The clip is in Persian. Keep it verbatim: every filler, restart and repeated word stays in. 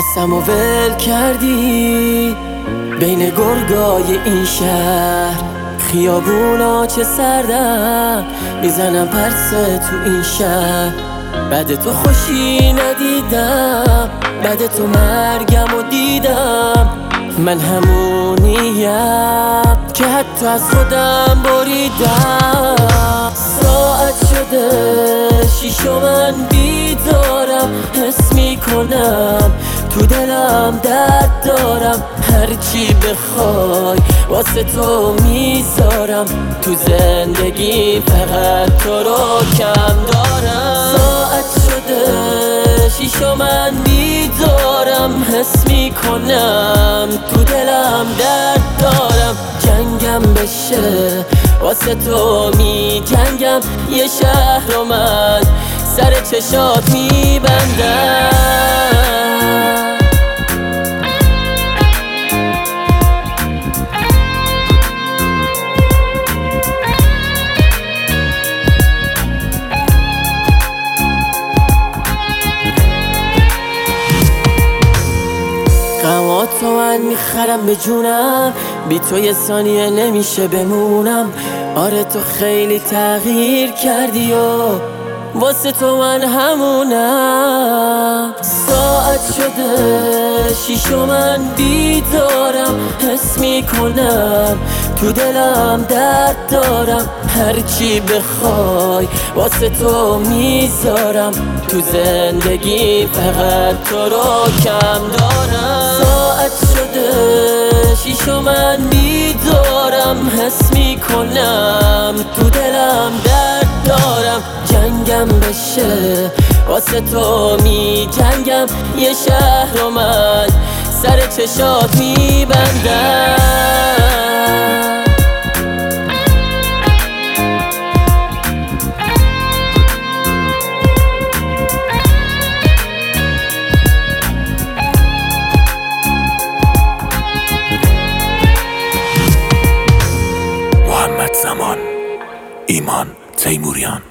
دستم و ول کردی بین گرگای این شهر. خیابونا چه سردن میزنم پرسه تو این شهر. بعد تو خوشی ندیدم، بعد تو مرگم و دیدم. من همونیم که حتی از خودم بریدم. ساعت شده شیشو من بیدارم، حس میکنم تو دلم درد دارم. هرچی بخوای واسه تو میذارم، تو زندگی فقط تو رو کم دارم. ساعت شده شیشو من بیدارم، حس میکنم تو دلم درد دارم. جنگم بشه واسه تو می جنگم، یه شهر رو من سر چشات میبندم. غماتو من میخرم به جونم، بی تو یه ثانیه نمیشه بمونم. آره تو خیلی تغییر کردی و واسه تو من همونم. ساعت شده شیشو من بیدارم، حس میکنم تو دلم درد دارم. هرچی بخوای واسه تو میذارم، تو زندگی فقط تو رو کم دارم. ساعت شده شیشو من بیدارم، حس میکنم تو دلم درد دارم. جنگم بشه واسه تو می جنگم، یه شهر رو من سر چشات میبندم. محمد زمان، ایمان تیموریان.